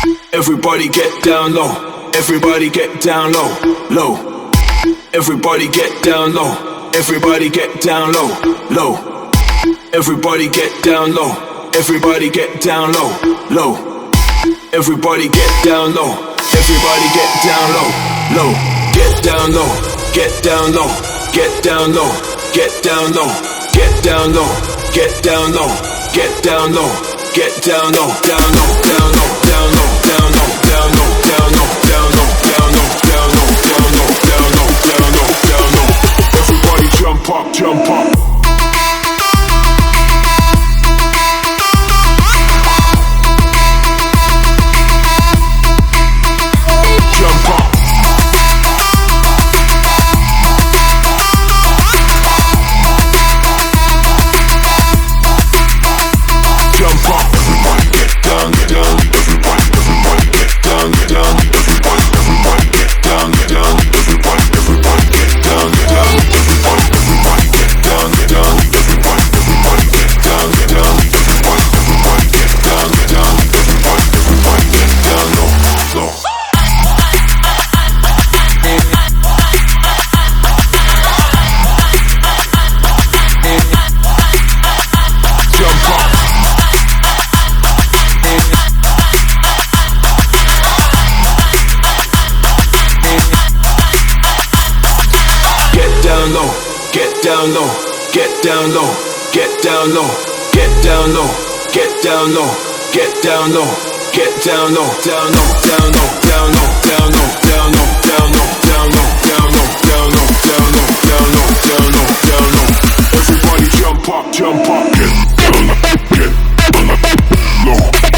Everybody get down low. Everybody get down low, low. Everybody get down low. Everybody get down low, low. Everybody get down low. Everybody get down low, low. Everybody get down low. Everybody get down low, low. Get down low. Get down low. Get down low. Get down low. Get down low. Get down low. Get down low. Get down low. Down low. Down low. Down low. Down low. Down low. Down low. Down low. Down low. Down low. Down low. Down low. Down low. Down low. Everybody jump up. Jump up. Down low, get down low, get down low, get down low, get down low, get down low, get down low, down low, down low, down low, down low, down low, down low, down low, down low, down low, down low, down low, down low, down low. Everybody jump up, get down low.